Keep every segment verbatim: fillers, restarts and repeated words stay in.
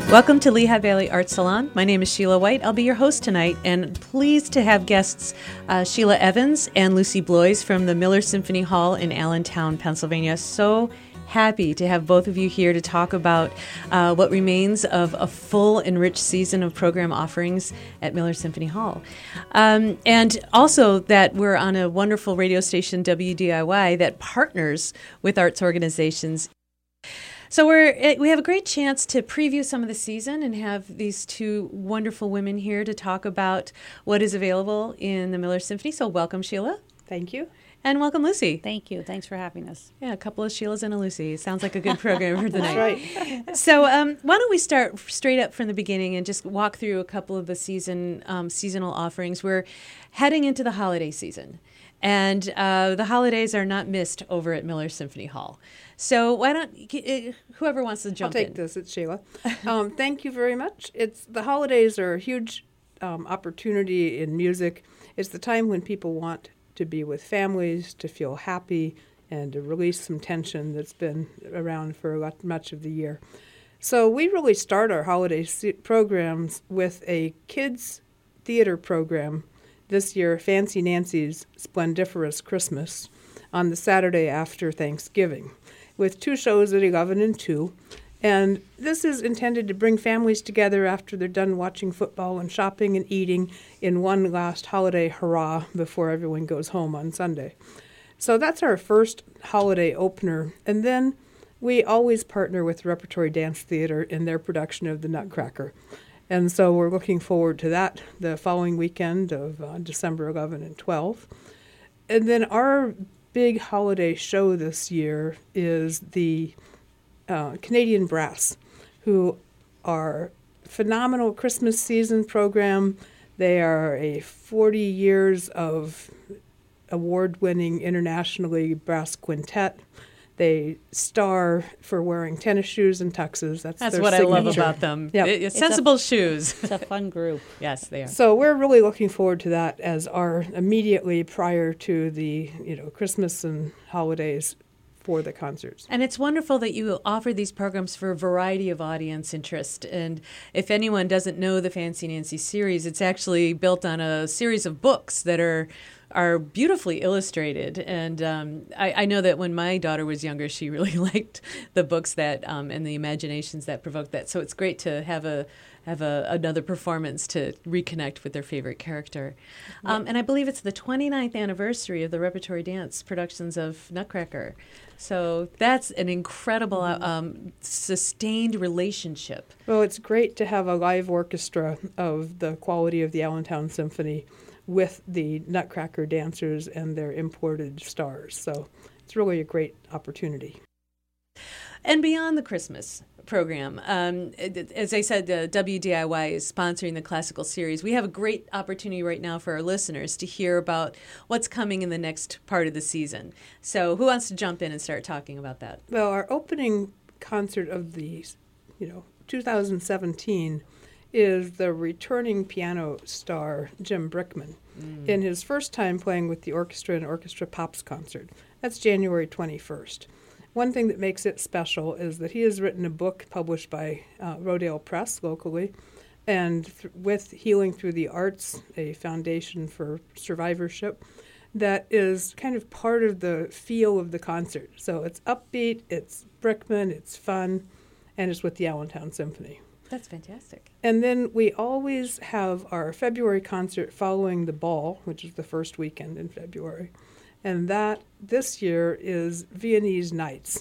Welcome to Lehigh Valley Art Salon. My name is Sheila White. I'll be your host tonight, and pleased to have guests uh, Sheila Evans and Lucy Bloys from the Miller Symphony Hall in Allentown, Pennsylvania. So happy to have both of you here to talk about uh, what remains of a full and rich season of program offerings at Miller Symphony Hall. Um, and also that we're on a wonderful radio station, W D I Y, that partners with arts organizations. So we're we have a great chance to preview some of the season and have these two wonderful women here to talk about what is available in the Miller Symphony. So welcome, Sheila. Thank you. And welcome, Lucy. Thank you. Thanks for having us. Yeah, a couple of Sheilas and a Lucy. Sounds like a good program for tonight. That's right. So um, why don't we start straight up from the beginning and just walk through a couple of the season um, seasonal offerings. We're heading into the holiday season, and uh, the holidays are not missed over at Miller Symphony Hall. So why don't uh, whoever wants to jump in? I'll take in. this. It's Sheila. Um, thank you very much. It's the holidays are a huge um, opportunity in music. It's the time when people want to be with families, to feel happy, and to release some tension that's been around for a lot, much of the year. So we really start our holiday se- programs with a kids' theater program this year, Fancy Nancy's Splendiferous Christmas, on the Saturday after Thanksgiving, with two shows at eleven and two. And this is intended to bring families together after they're done watching football and shopping and eating in one last holiday hurrah before everyone goes home on Sunday. So that's our first holiday opener. And then we always partner with Repertory Dance Theater in their production of The Nutcracker. And so we're looking forward to that the following weekend of uh, December eleventh and twelfth. And then our big holiday show this year is the uh, Canadian Brass, who are a phenomenal Christmas season program. They are a forty years of award-winning internationally brass quintet. They star for wearing tennis shoes and tuxes. That's, That's their what signature. I love about them. Yep. It- it's sensible a, shoes. It's a fun group. Yes, they are. So we're really looking forward to that as our immediately prior to the you know Christmas and holidays for the concerts. And it's wonderful that you offer these programs for a variety of audience interest. And if anyone doesn't know the Fancy Nancy series, it's actually built on a series of books that are are beautifully illustrated. And um, I, I know that when my daughter was younger, she really liked the books that um, and the imaginations that provoked that. So it's great to have a have a, another performance to reconnect with their favorite character. Um, and I believe it's the twenty-ninth anniversary of the Repertory Dance productions of Nutcracker. So that's an incredible um, sustained relationship. Well, it's great to have a live orchestra of the quality of the Allentown Symphony with the Nutcracker dancers and their imported stars. So it's really a great opportunity. And beyond the Christmas program, um, as I said, uh, W D I Y is sponsoring the classical series. We have a great opportunity right now for our listeners to hear about what's coming in the next part of the season. So who wants to jump in and start talking about that? Well, our opening concert of the, you know, two thousand seventeen is the returning piano star Jim Brickman mm. in his first time playing with the orchestra and Orchestra Pops concert. That's January twenty-first. One thing that makes it special is that he has written a book published by uh, Rodale Press locally, and th- with Healing Through the Arts, a foundation for survivorship, that is kind of part of the feel of the concert. So it's upbeat, it's Brickman, it's fun, and it's with the Allentown Symphony. That's fantastic. And then we always have our February concert following the ball, which is the first weekend in February. And that this year is Viennese Nights.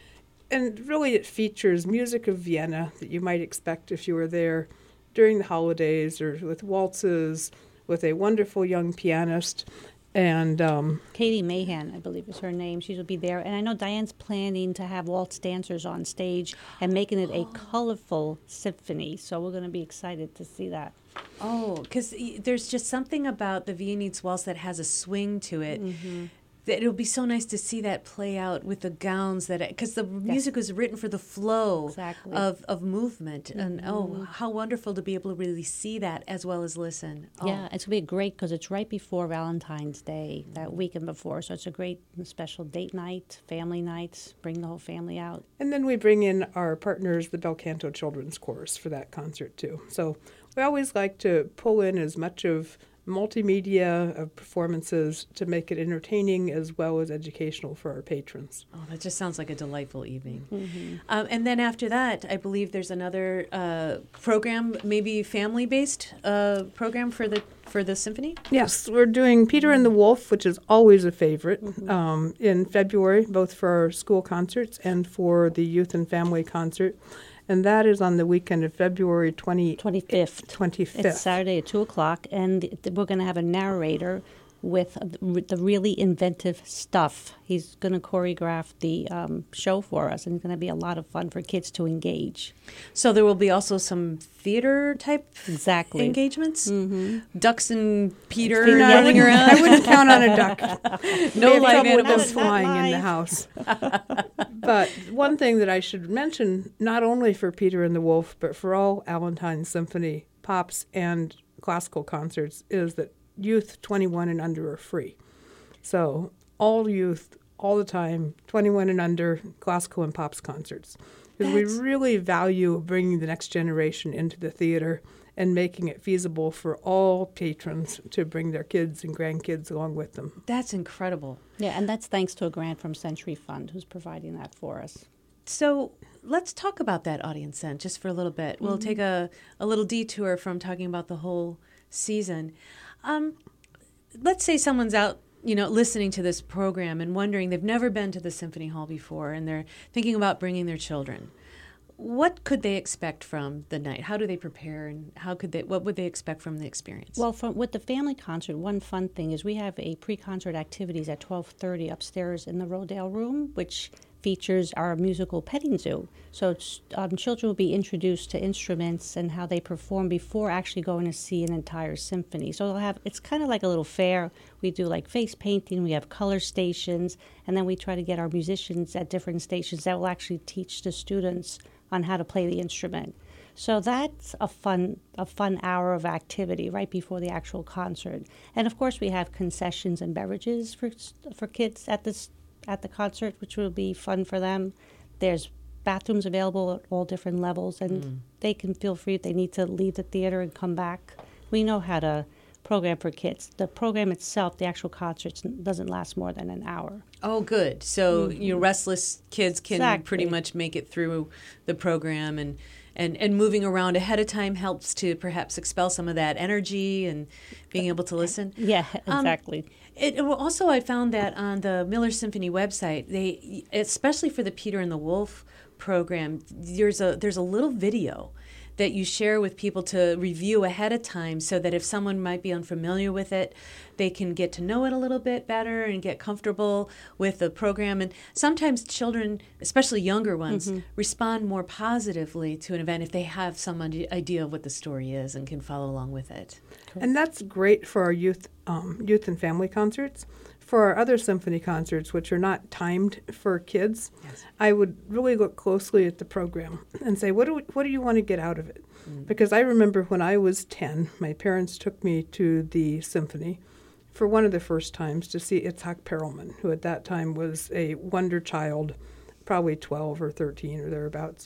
And really it features music of Vienna that you might expect if you were there during the holidays, or with waltzes, with a wonderful young pianist. And um, Katie Mahan, I believe is her name. She will be there. And I know Diane's planning to have waltz dancers on stage and making it a colorful symphony. So we're going to be excited to see that. Oh, because there's just something about the Viennese waltz that has a swing to it. Mm-hmm. that it'll be so nice to see that play out with the gowns that because the music was written for the flow Exactly. of, of movement. Mm-hmm. And oh, how wonderful to be able to really see that as well as listen. Oh. Yeah, it's going to be great because it's right before Valentine's Day, that weekend before. So it's a great special date night, family night, bring the whole family out. And then we bring in our partners, the Bel Canto Children's Chorus, for that concert too. So we always like to pull in as much of multimedia of performances to make it entertaining as well as educational for our patrons. Oh, that just sounds like a delightful evening. Mm-hmm. Um, and then after that, I believe there's another uh, program, maybe family-based uh, program for the for the symphony. Yes, we're doing Peter and the Wolf, which is always a favorite, mm-hmm. um, in February, both for our school concerts and for the youth and family concert. And that is on the weekend of February twentieth. twenty-fifth. twenty-fifth. It's Saturday at two o'clock, and th- we're going to have a narrator with uh, the really inventive stuff. He's going to choreograph the um, show for us, and it's going to be a lot of fun for kids to engage. So there will be also some theater type exactly. engagements? Mm-hmm. Ducks and Peter You know, I running wouldn't- around? I wouldn't count on a duck. No We have live trouble with animals. those flying in the house. But one thing that I should mention, not only for Peter and the Wolf, but for all Allentown Symphony pops and classical concerts, is that youth twenty-one and under are free. So all youth, all the time, twenty-one and under, classical and pops concerts. Because we really value bringing the next generation into the theater and making it feasible for all patrons to bring their kids and grandkids along with them. That's incredible. Yeah, and that's thanks to a grant from Century Fund, who's providing that for us. So let's talk about that audience then, just for a little bit. Mm-hmm. We'll take a, a little detour from talking about the whole season. Um, let's say someone's out, you know, listening to this program and wondering, they've never been to the Symphony Hall before, and they're thinking about bringing their children. What could they expect from the night? How do they prepare, and how could they? What would they expect from the experience? Well, from, with the family concert, one fun thing is we have a pre-concert activities at twelve thirty upstairs in the Rodale Room, which features our musical petting zoo. So um, children will be introduced to instruments and how they perform before actually going to see an entire symphony. So they'll have, it's kind of like a little fair. We do like face painting, we have color stations, and then we try to get our musicians at different stations that will actually teach the students on how to play the instrument. So that's a fun a fun hour of activity right before the actual concert. And of course we have concessions and beverages for for kids at this at the concert, which will be fun for them. There's bathrooms available at all different levels, and mm. they can feel free if they need to leave the theater and come back. We know how to program for kids. The program itself, the actual concert, doesn't last more than an hour. Oh, good. So mm-hmm. you know, restless kids can exactly. pretty much make it through the program, and, and, and moving around ahead of time helps to perhaps expel some of that energy and being able to listen. Yeah, exactly. Um, It, it also, I found that on the Miller Symphony website, they, especially for the Peter and the Wolf program, there's a there's a little video that you share with people to review ahead of time, so that if someone might be unfamiliar with it, they can get to know it a little bit better and get comfortable with the program. And sometimes children, especially younger ones, mm-hmm. respond more positively to an event if they have some idea of what the story is and can follow along with it. And that's great for our youth um, youth and family concerts. For our other symphony concerts, which are not timed for kids, yes. I would really look closely at the program and say, what do we, what do you want to get out of it? Mm. Because I remember when I was ten, my parents took me to the symphony for one of the first times to see Itzhak Perelman, who at that time was a wonder child, probably twelve or thirteen or thereabouts.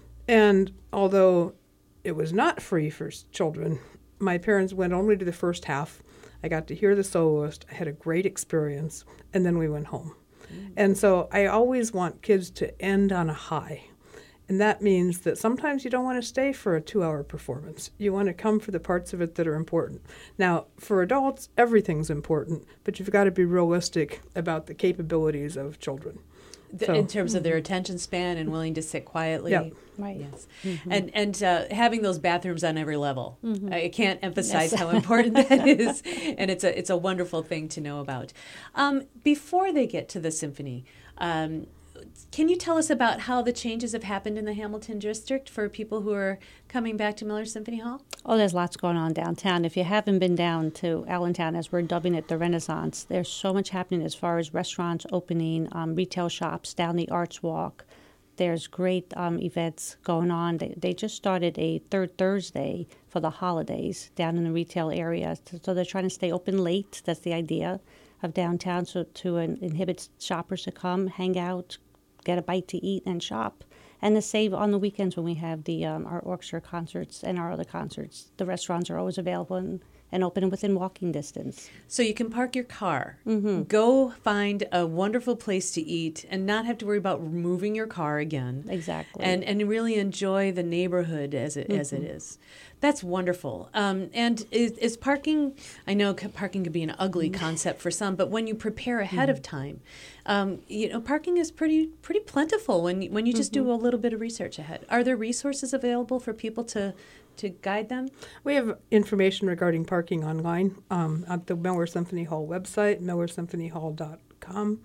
And although it was not free for children, my parents went only to the first half. I got to hear the soloist. I had a great experience, and then we went home. Mm. And so I always want kids to end on a high. And that means that sometimes you don't want to stay for a two-hour performance. You want to come for the parts of it that are important. Now, for adults, everything's important, but you've got to be realistic about the capabilities of children. The, so, in terms of their attention span and willing to sit quietly. Yeah. Right. Yes. Mm-hmm. And and uh, having those bathrooms on every level. Mm-hmm. I can't emphasize yes. how important that is. And it's a it's a wonderful thing to know about. Um, before they get to the symphony, um, can you tell us about how the changes have happened in the Hamilton District for people who are coming back to Miller Symphony Hall? Oh, there's lots going on downtown. If you haven't been down to Allentown, as we're dubbing it the Renaissance, there's so much happening as far as restaurants opening, um, retail shops, down the Arts Walk. There's great um, events going on. They, they just started a third Thursday for the holidays down in the retail area. So, so they're trying to stay open late. That's the idea of downtown, so to uh, inhibit shoppers to come, hang out, get a bite to eat, and shop. And to save on the weekends when we have the um, our orchestra concerts and our other concerts. The restaurants are always available and, and open within walking distance. So you can park your car, Mm-hmm. go find a wonderful place to eat, and not have to worry about moving your car again. Exactly. And and really enjoy the neighborhood as it mm-hmm. as it is. That's wonderful. Um, and is, is parking, I know parking can be an ugly concept for some, but when you prepare ahead mm-hmm. of time, um, you know, parking is pretty pretty plentiful when, when you just mm-hmm. do a little bit of research ahead. Are there resources available for people to, to guide them? We have information regarding parking online um, at the Miller Symphony Hall website, miller symphony hall dot com.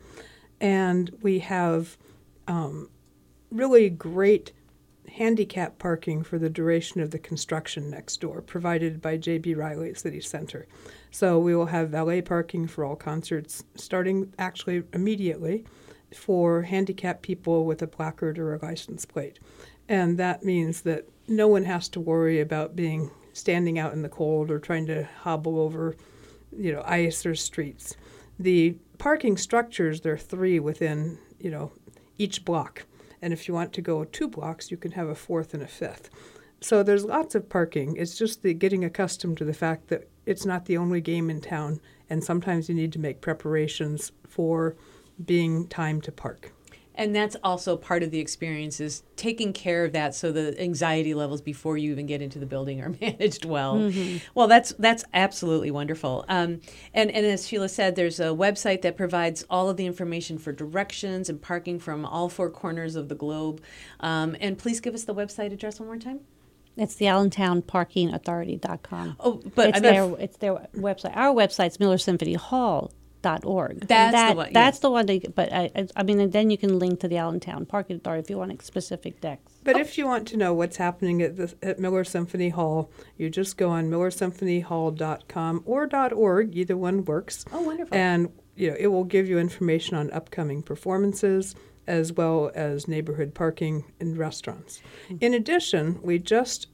And we have um, really great handicap parking for the duration of the construction next door, provided by J B Riley City Center. So we will have valet parking for all concerts, starting actually immediately for handicapped people with a placard or a license plate. And that means that no one has to worry about being standing out in the cold or trying to hobble over, you know, ice or streets. The parking structures, there are three within, you know, each block. And if you want to go two blocks, you can have a fourth and a fifth. So there's lots of parking. It's just the getting accustomed to the fact that it's not the only game in town, and sometimes you need to make preparations for being time to park. And that's also part of the experience, is taking care of that so the anxiety levels before you even get into the building are managed well. Mm-hmm. Well, that's that's absolutely wonderful. Um, and, and as Sheila said, there's a website that provides all of the information for directions and parking from all four corners of the globe. Um, and please give us the website address one more time. It's the Allentown Parking Authority dot com. Oh, but it's I mean, their it's their website. Our website's Miller Symphony Hall. Dot org. That's that, the one. That's yes. the one. They, but I, I mean, and then you can link to the Allentown Parking Authority if you want specific decks. But oh. if you want to know what's happening at the, at Miller Symphony Hall, you just go on miller symphony hall dot com or .org. Either one works. Oh, wonderful! And you know, it will give you information on upcoming performances as well as neighborhood parking and restaurants. Mm-hmm. In addition, we just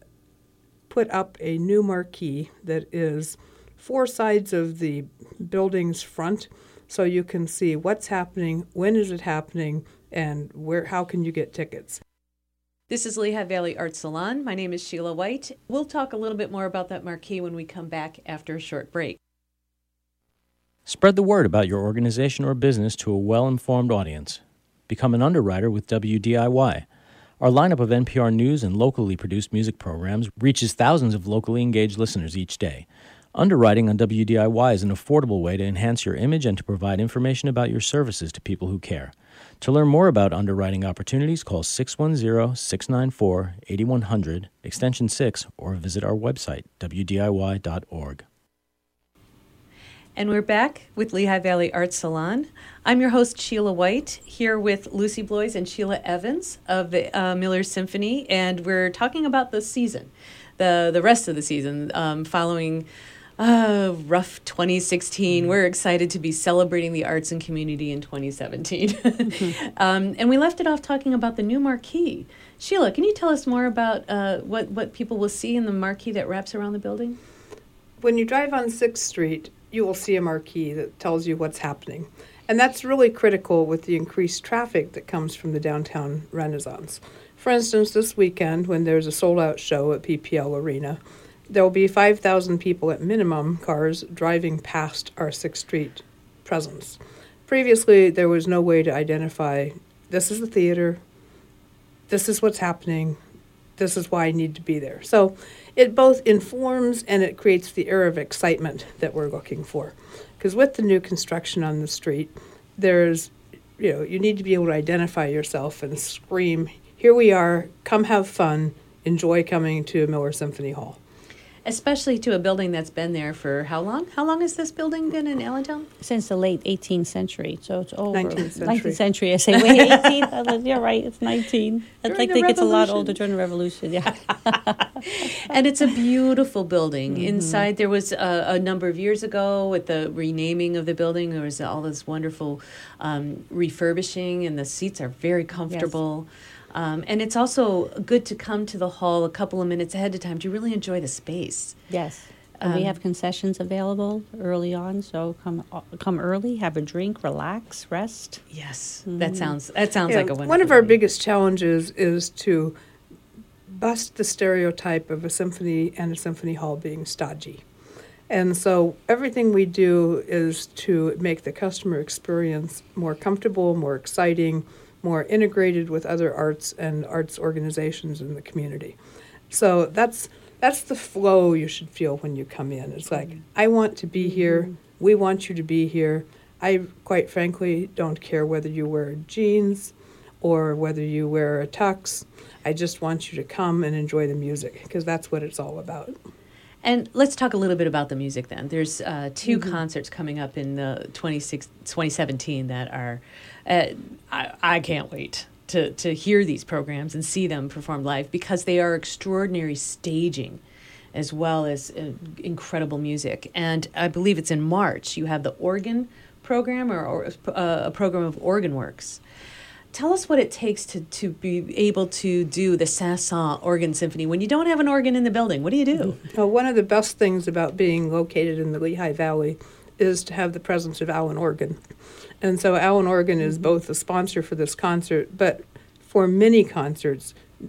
put up a new marquee that is four sides of the building's front, so you can see what's happening, when is it happening, and where. How can you get tickets. This is Lehigh Valley Art Salon. My name is Sheila White. We'll talk a little bit more about that marquee when we come back after a short break. Spread the word about your organization or business to a well-informed audience. Become an underwriter with W D I Y. Our lineup of N P R News and locally produced music programs reaches thousands of locally engaged listeners each day. Underwriting on W D I Y is an affordable way to enhance your image and to provide information about your services to people who care. To learn more about underwriting opportunities, call six one zero, six nine four, eight one zero zero, extension six, or visit our website, w d i y dot org. And we're back with Lehigh Valley Art Salon. I'm your host, Sheila White, here with Lucy Bloys and Sheila Evans of the uh, Miller Symphony, and we're talking about the season, the, the rest of the season, um, following Uh, rough twenty sixteen. Mm-hmm. We're excited to be celebrating the arts and community in twenty seventeen. mm-hmm. um, and we left it off talking about the new marquee. Sheila, can you tell us more about uh, what, what people will see in the marquee that wraps around the building? When you drive on sixth Street, you will see a marquee that tells you what's happening. And that's really critical with the increased traffic that comes from the downtown Renaissance. For instance, this weekend, when there's a sold-out show at P P L Arena, there will be five thousand people at minimum cars driving past our sixth Street presence. Previously, there was no way to identify, this is the theater, this is what's happening, this is why I need to be there. So it both informs and it creates the air of excitement that we're looking for. Because with the new construction on the street, there's, you know, you need to be able to identify yourself and scream, here we are, come have fun, enjoy coming to Miller Symphony Hall. especially to a building that's been there for how long? How long has this building been in Allentown? Since the late eighteenth century, so it's over. nineteenth century. nineteenth century, I say, wait, eighteenth? You're right, it's nineteen. I'd During like the to think it's a lot Revolution. older during the Revolution, yeah. And it's a beautiful building. Mm-hmm. Inside, there was a, a number of years ago with the renaming of the building, there was all this wonderful um, refurbishing, and the seats are very comfortable. Yes. Um, and it's also good to come to the hall a couple of minutes ahead of time to really enjoy the space. Yes. And um, we have concessions available early on, so come come early, have a drink, relax, rest. Yes, mm-hmm. that sounds that sounds yeah, like a wonderful One of our thing. biggest challenges is to bust the stereotype of a symphony and a symphony hall being stodgy. And so everything we do is to make the customer experience more comfortable, more exciting, more integrated with other arts and arts organizations in the community. So that's that's the flow you should feel when you come in. It's like, I want to be here. We want you to be here. I, quite frankly, don't care whether you wear jeans or whether you wear a tux. I just want you to come and enjoy the music, because that's what it's all about. And let's talk a little bit about the music then. There's uh, two Mm-hmm. concerts coming up in the twenty seventeen that are, uh, I, I can't wait to, to hear these programs and see them performed live, because they are extraordinary staging as well as uh, incredible music. And I believe it's in March. You have the organ program or, or uh, a program of organ works. Tell us what it takes to, to be able to do the Saint-Saëns Organ Symphony when you don't have an organ in the building. What do you do? Well, one of the best things about being located in the Lehigh Valley is to have the presence of Allen Organ. And so Allen Organ is both the sponsor for this concert, but for many concerts,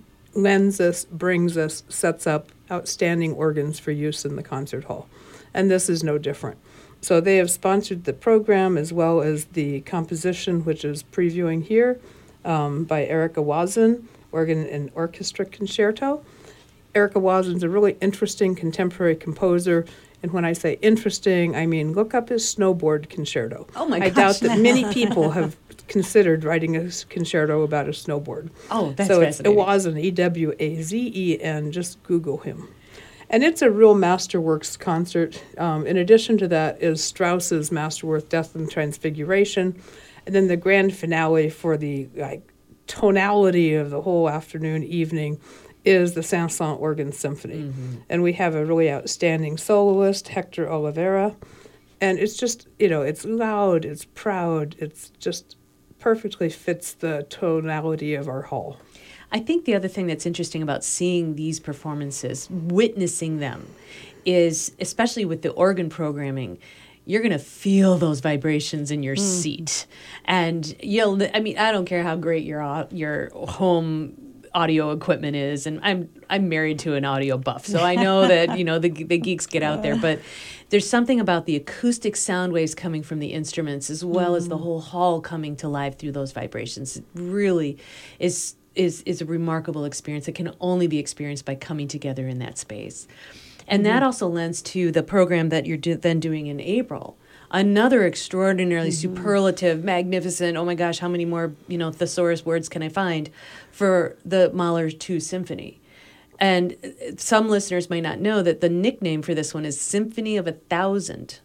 lends us, brings us, sets up outstanding organs for use in the concert hall. And this is no different. So they have sponsored the program as well as the composition, which is previewing here, um, by Erica Wazin, Organ and Orchestra Concerto. Erica Wazin's a really interesting contemporary composer. And when I say interesting, I mean look up his snowboard concerto. Oh my I gosh. doubt that many people have considered writing a concerto about a snowboard. Oh, that's so fascinating. So it's Wazin, E W A Z E N, just Google him. And it's a real masterworks concert. Um, in addition to that is Strauss's masterwork, Death and Transfiguration. And then the grand finale for the like tonality of the whole afternoon, evening, is the Saint-Saëns Organ Symphony. Mm-hmm. And we have a really outstanding soloist, Hector Oliveira. And it's just, you know, it's loud, it's proud, it's just perfectly fits the tonality of our hall. I think the other thing that's interesting about seeing these performances, witnessing them, is especially with the organ programming, you're going to feel those vibrations in your mm. seat. And you'll, I mean, I don't care how great your your home audio equipment is, and I'm I'm married to an audio buff, so I know that, you know, the the geeks get out there, but there's something about the acoustic sound waves coming from the instruments as well mm. as the whole hall coming to life through those vibrations. It really is is is a remarkable experience that can only be experienced by coming together in that space. And mm-hmm. that also lends to the program that you're do- then doing in April. Another extraordinarily mm-hmm. superlative, magnificent, oh my gosh, how many more, you know, thesaurus words can I find for the Mahler two Symphony? And some listeners might not know that the nickname for this one is Symphony of a Thousand.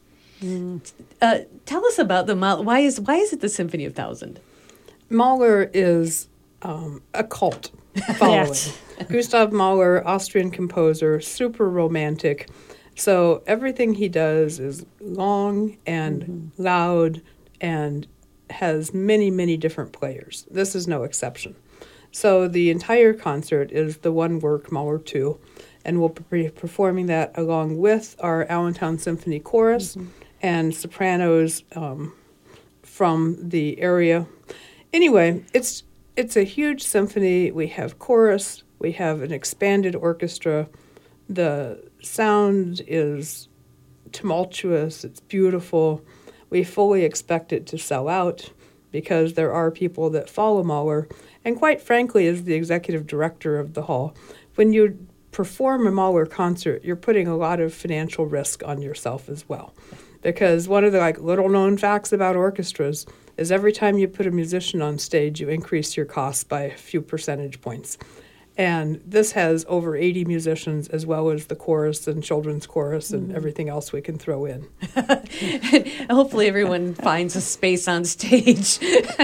Mm. Uh, tell us about the Mahler. Why is, why is it the Symphony of Thousand? Mahler is um, a cult following. Yes. Gustav Mahler, Austrian composer, super romantic. So everything he does is long and mm-hmm. loud and has many, many different players. This is no exception. So the entire concert is the one work, Mahler two, and we'll be performing that along with our Allentown Symphony Chorus mm-hmm. and sopranos um, from the area. Anyway, it's it's a huge symphony. We have chorus. We have an expanded orchestra. The sound is tumultuous. It's beautiful. We fully expect it to sell out because there are people that follow Mahler. And quite frankly, as the executive director of the hall, when you perform a Mahler concert, you're putting a lot of financial risk on yourself as well. Because one of the like little-known facts about orchestras is every time you put a musician on stage, you increase your costs by a few percentage points. And this has over eighty musicians, as well as the chorus and children's chorus and mm-hmm. everything else we can throw in. Hopefully everyone finds a space on stage.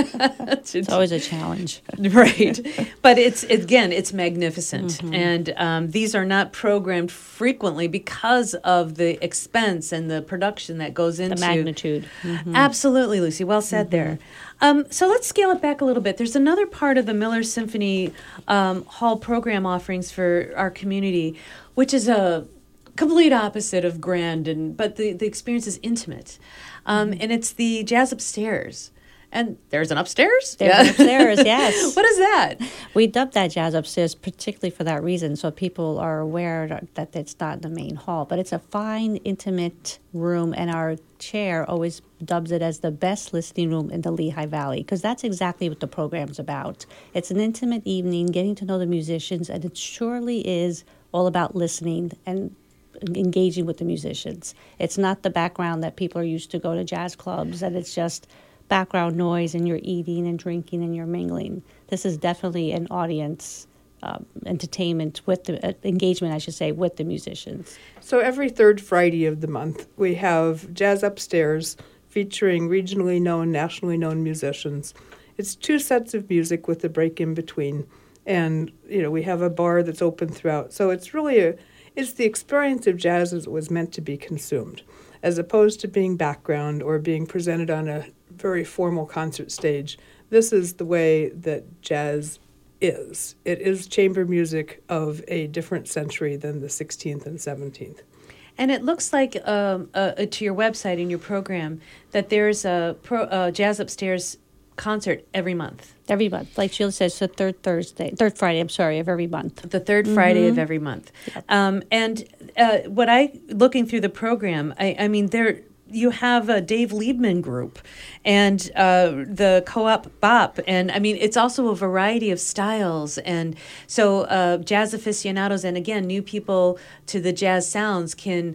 It's always a challenge. Right. But it's, again, it's magnificent. Mm-hmm. And um, these are not programmed frequently because of the expense and the production that goes into... The magnitude. Mm-hmm. Absolutely, Lucy. Well said mm-hmm. there. Um, so let's scale it back a little bit. There's another part of the Miller Symphony um, Hall program offerings for our community, which is a complete opposite of grand, and but the, the experience is intimate. Um, mm-hmm. And it's the Jazz Upstairs. And there's an upstairs? There's yeah. an upstairs, yes. What is that? We dubbed that Jazz Upstairs particularly for that reason, so people are aware that it's not the main hall. But it's a fine, intimate room, and our chair always dubs it as the best listening room in the Lehigh Valley, because that's exactly what the program's about. It's an intimate evening, getting to know the musicians, and it surely is all about listening and engaging with the musicians. It's not the background that people are used to go to jazz clubs, and it's just background noise and you're eating and drinking and you're mingling. This is definitely an audience um, entertainment with the uh, engagement, I should say, with the musicians. So every third Friday of the month, we have Jazz Upstairs featuring regionally known, nationally known musicians. It's two sets of music with a break in between. And, you know, we have a bar that's open throughout. So it's really a, it's the experience of jazz as it was meant to be consumed, as opposed to being background or being presented on a very formal concert stage. This is the way that jazz is. It is chamber music of a different century than the sixteenth and seventeenth. And it looks like, um, uh, to your website and your program, that there's a pro, uh, Jazz Upstairs concert every month. Every month. Like Sheila says, the third Thursday, third Friday, I'm sorry, of every month. The third mm-hmm. Friday of every month. Yep. Um, and uh, what I, looking through the program, I, I mean, there... You have a Dave Liebman group and uh, the Co-op Bop. And, I mean, it's also a variety of styles. And so uh, jazz aficionados and, again, new people to the jazz sounds can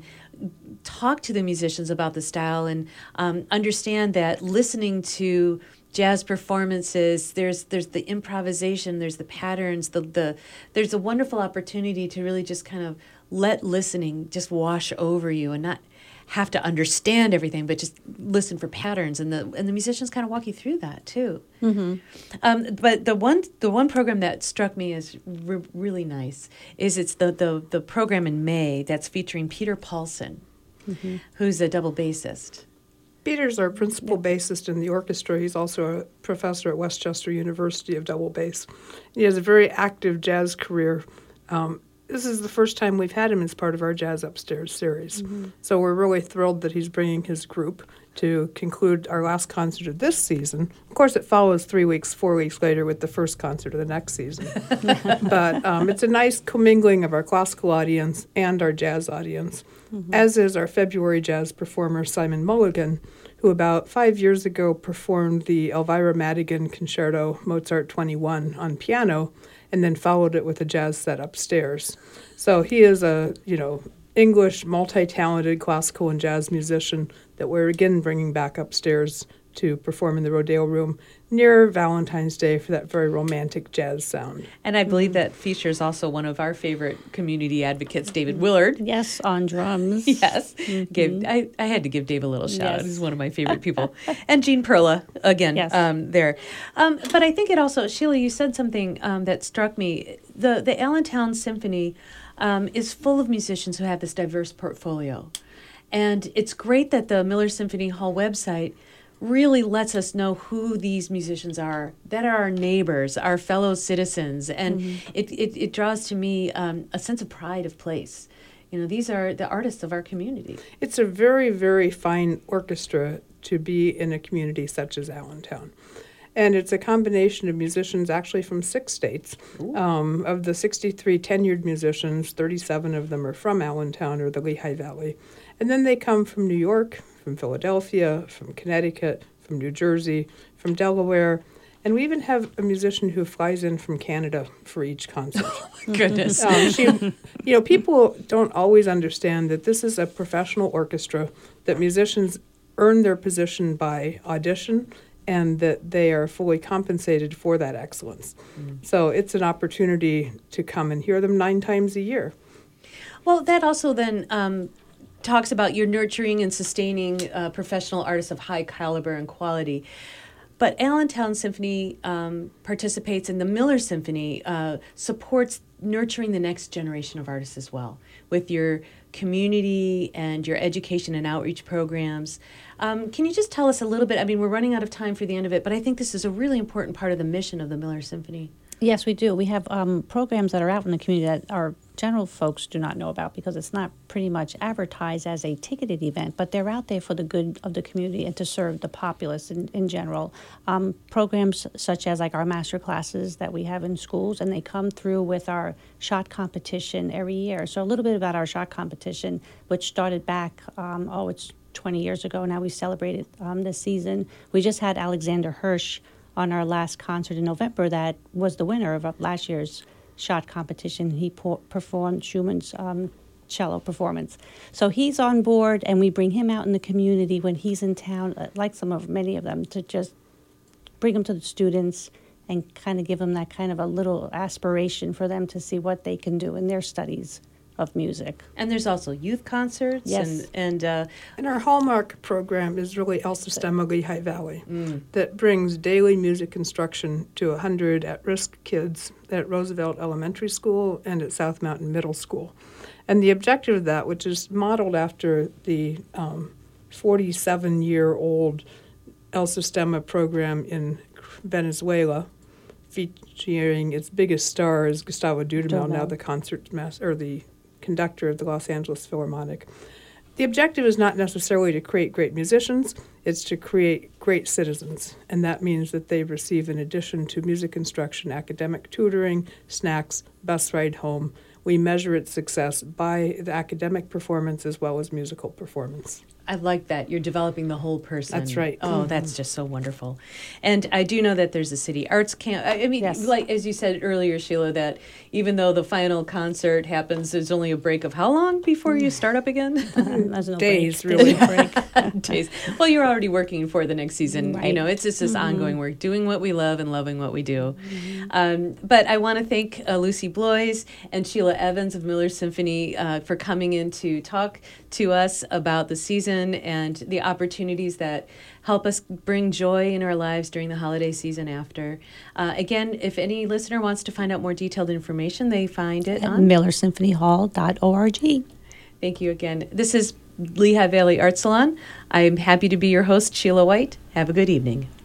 talk to the musicians about the style and um, understand that listening to jazz performances, there's there's the improvisation, there's the patterns, the the there's a wonderful opportunity to really just kind of let listening just wash over you and not have to understand everything, but just listen for patterns, and the and the musicians kind of walk you through that too. Mm-hmm. Um, but the one the one program that struck me as re- really nice is it's the, the the program in May that's featuring Peter Paulson, mm-hmm. who's a double bassist. Peter's our principal yep. bassist in the orchestra. He's also a professor at Westchester University of double bass. He has a very active jazz career. Um, This is the first time we've had him as part of our Jazz Upstairs series. Mm-hmm. So we're really thrilled that he's bringing his group to conclude our last concert of this season. Of course, it follows three weeks, four weeks later with the first concert of the next season. But um, it's a nice commingling of our classical audience and our jazz audience, mm-hmm. as is our February jazz performer, Simon Mulligan, who about five years ago performed the Elvira Madigan Concerto Mozart twenty-one on piano, and then followed it with a jazz set upstairs. So he is a, you know, English, multi-talented classical and jazz musician that we're again bringing back upstairs to perform in the Rodeo Room near Valentine's Day for that very romantic jazz sound. And I believe that features also one of our favorite community advocates, David Willard. Yes, on drums. Yes. Mm-hmm. Give, I, I had to give Dave a little shout out. Yes. He's one of my favorite people. And Jean Perla, again, yes. um, there. Um, but I think it also, Sheila, you said something um, that struck me. The, the Allentown Symphony um, is full of musicians who have this diverse portfolio. And it's great that the Miller Symphony Hall website really lets us know who these musicians are, that are our neighbors, our fellow citizens. And mm-hmm. it, it, it draws to me um, a sense of pride of place. You know, these are the artists of our community. It's a very, very fine orchestra to be in a community such as Allentown. And it's a combination of musicians actually from six states. Um, of the sixty-three tenured musicians, thirty-seven of them are from Allentown or the Lehigh Valley. And then they come from New York, from Philadelphia, from Connecticut, from New Jersey, from Delaware. And we even have a musician who flies in from Canada for each concert. Oh, my goodness. um, she, you know, people don't always understand that this is a professional orchestra, that musicians earn their position by audition and that they are fully compensated for that excellence. Mm. So it's an opportunity to come and hear them nine times a year. Well, that also then um, talks about your nurturing and sustaining uh, professional artists of high caliber and quality. But Allentown Symphony um, participates in the Miller Symphony, uh, supports nurturing the next generation of artists as well with your community and your education and outreach programs. Um, can you just tell us a little bit? I mean, we're running out of time for the end of it, but I think this is a really important part of the mission of the Miller Symphony. Yes, we do. We have um, programs that are out in the community that our general folks do not know about because it's not pretty much advertised as a ticketed event, but they're out there for the good of the community and to serve the populace in, in general. Um, programs such as like our master classes that we have in schools, and they come through with our shot competition every year. So a little bit about our shot competition, which started back, um, oh, it's twenty years ago. Now we celebrated um, this season. We just had Alexander Hirsch on our last concert in November that was the winner of last year's shot competition. He po- performed Schumann's um, cello performance. So he's on board, and we bring him out in the community when he's in town, uh, like some of many of them, to just bring them to the students and kind of give them that kind of a little aspiration for them to see what they can do in their studies of music. And there's also youth concerts. Yes. And and, uh, and our hallmark program is really El Sistema Lehigh Valley, mm. that brings daily music instruction to one hundred at-risk kids at Roosevelt Elementary School and at South Mountain Middle School. And the objective of that, which is modeled after the um, forty-seven-year-old El Sistema program in Venezuela, featuring its biggest star is Gustavo Dudamel, now the concert master, or the conductor of the Los Angeles Philharmonic. The objective is not necessarily to create great musicians, it's to create great citizens. And that means that they receive, in addition to music instruction, academic tutoring, snacks, bus ride home. We measure its success by the academic performance as well as musical performance. I like that. You're developing the whole person. That's right. Oh, Mm-hmm. that's just so wonderful. And I do know that there's a city arts camp. I I mean, Yes. like as you said earlier, Sheila, that even though the final concert happens, there's only a break of how long before you start up again? Um, there's no Days, break. really. There's no break. Days. Well, you're already working for the next season. Right. You know, it's just this Mm-hmm. ongoing work, doing what we love and loving what we do. Mm-hmm. Um, but I want to thank uh, Lucy Bloys and Sheila Evans of Miller Symphony uh, for coming in to talk to us about the season and the opportunities that help us bring joy in our lives during the holiday season after. Uh, again, if any listener wants to find out more detailed information, they find it At on miller symphony hall dot org. Thank you again. This is Lehigh Valley Art Salon. I'm happy to be your host, Sheila White. Have a good evening.